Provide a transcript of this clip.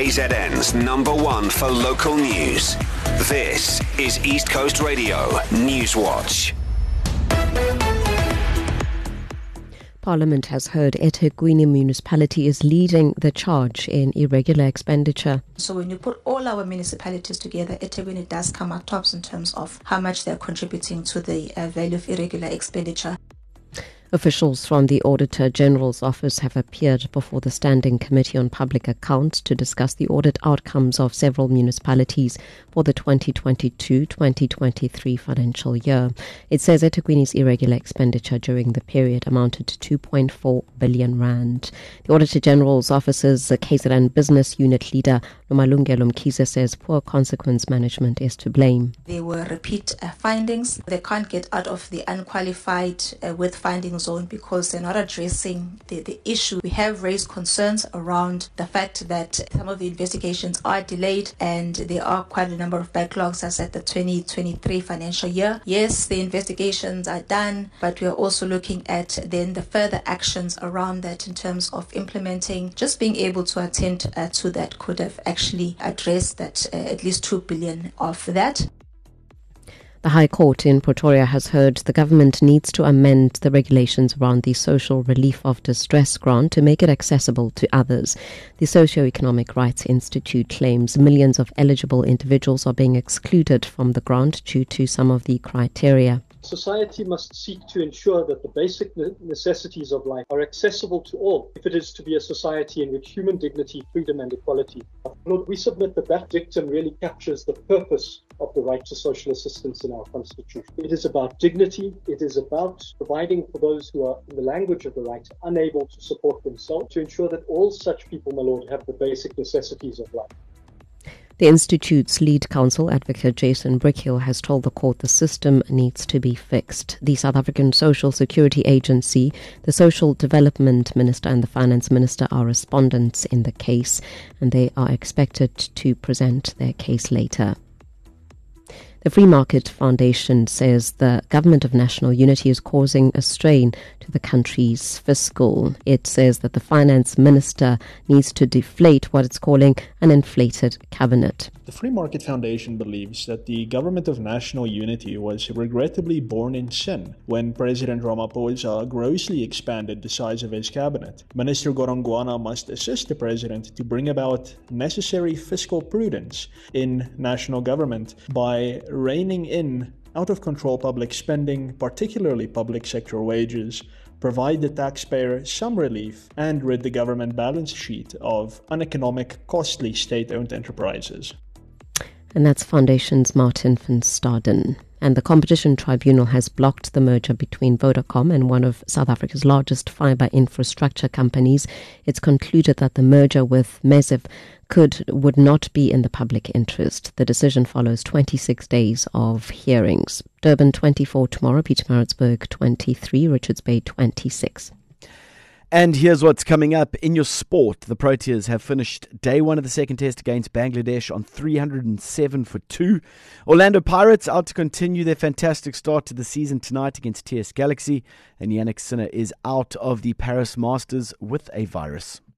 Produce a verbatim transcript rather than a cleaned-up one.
K Z N's number one for local news. This is East Coast Radio News Watch. Parliament has heard eThekwini municipality is leading the charge in irregular expenditure. So when you put all our municipalities together, eThekwini does come out tops in terms of how much they're contributing to the uh, value of irregular expenditure. Officials from the Auditor General's office have appeared before the Standing Committee on Public Accounts to discuss the audit outcomes of several municipalities for the twenty twenty-two twenty twenty-three financial year. It says eThekwini's irregular expenditure during the period amounted to two point four billion rand. The Auditor General's office's K Z N business unit leader Nomalungelo Mkhize says poor consequence management is to blame. There were repeat uh, findings. They can't get out of the unqualified uh, with findings zone because they're not addressing the, the issue. We have raised concerns around the fact that some of the investigations are delayed and there are quite a number of backlogs as at the twenty twenty-three financial year. Yes, the investigations are done, but we are also looking at then the further actions around that in terms of implementing, just being able to attend uh, to that could have actually addressed that uh, at least two billion of that. The High Court in Pretoria has heard the government needs to amend the regulations around the Social Relief of Distress grant to make it accessible to others. The Socio-Economic Rights Institute claims millions of eligible individuals are being excluded from the grant due to some of the criteria. Society must seek to ensure that the basic necessities of life are accessible to all, if it is to be a society in which human dignity, freedom and equality. Lord, we submit that that dictum really captures the purpose of the right to social assistance in our Constitution. It is about dignity. It is about providing for those who are, in the language of the right, unable to support themselves, to ensure that all such people, my Lord, have the basic necessities of life. The Institute's lead counsel, Advocate Jason Brickhill, has told the court the system needs to be fixed. The South African Social Security Agency, the Social Development Minister and the Finance Minister are respondents in the case, and they are expected to present their case later. The Free Market Foundation says the Government of National Unity is causing a strain to the country's fiscal. It says that the Finance Minister needs to deflate what it's calling an inflated cabinet. The Free Market Foundation believes that the Government of National Unity was regrettably born in sin when President Ramaphosa grossly expanded the size of his cabinet. Minister Gorongwana must assist the President to bring about necessary fiscal prudence in national government by reining in out-of-control public spending, particularly public sector wages, provide the taxpayer some relief, and rid the government balance sheet of uneconomic, costly state-owned enterprises. And that's Foundation's Martin van Staden. And the Competition Tribunal has blocked the merger between Vodacom and one of South Africa's largest fibre infrastructure companies. It's concluded that the merger with Maziv could would not be in the public interest. The decision follows twenty-six days of hearings. Durban twenty-four tomorrow, Pietermaritzburg twenty-three, Richards Bay twenty-six. And here's what's coming up in your sport. The Proteas have finished day one of the second test against Bangladesh on three hundred seven for two. Orlando Pirates out to continue their fantastic start to the season tonight against T S Galaxy. And Yannick Sinner is out of the Paris Masters with a virus.